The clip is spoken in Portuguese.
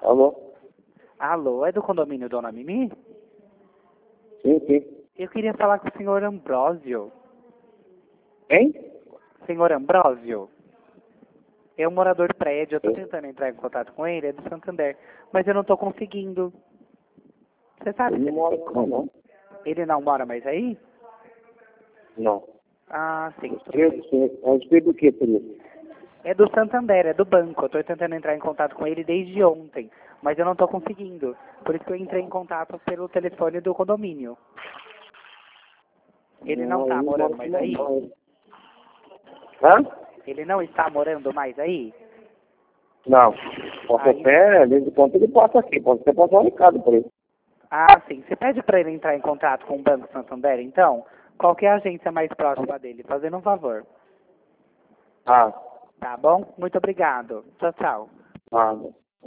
Alô? Alô, é do condomínio Dona Mimi? Sim, sim. Eu queria falar com o senhor Ambrósio. Quem? Senhor Ambrósio? É um morador de prédio, eu tô tentando entrar em contato com ele, é do Santander, mas eu não tô conseguindo. Você sabe Ele se não mora aqui, não. ele não mora mais aí? Não. Ah, sim, tudo Eu bem. sei. A respeito do que, Felipe? É do Santander, é do banco. Eu tô tentando entrar em contato com ele desde ontem, mas eu não tô conseguindo. Por isso que eu entrei em contato pelo telefone do condomínio. Ele não Ele tá não mora morando aqui, mais aí? não. Hã? Ele não está morando mais aí? Não. Posso Aí, até, desde quando ele passa aqui. Pode até passar um recado para ele. ah, sim. Você pede para ele entrar em contato com o Banco Santander, então? Qual que é a agência mais próxima dele? Fazendo um favor. Ah, Tá bom? Muito obrigado. Tchau, tchau. ah.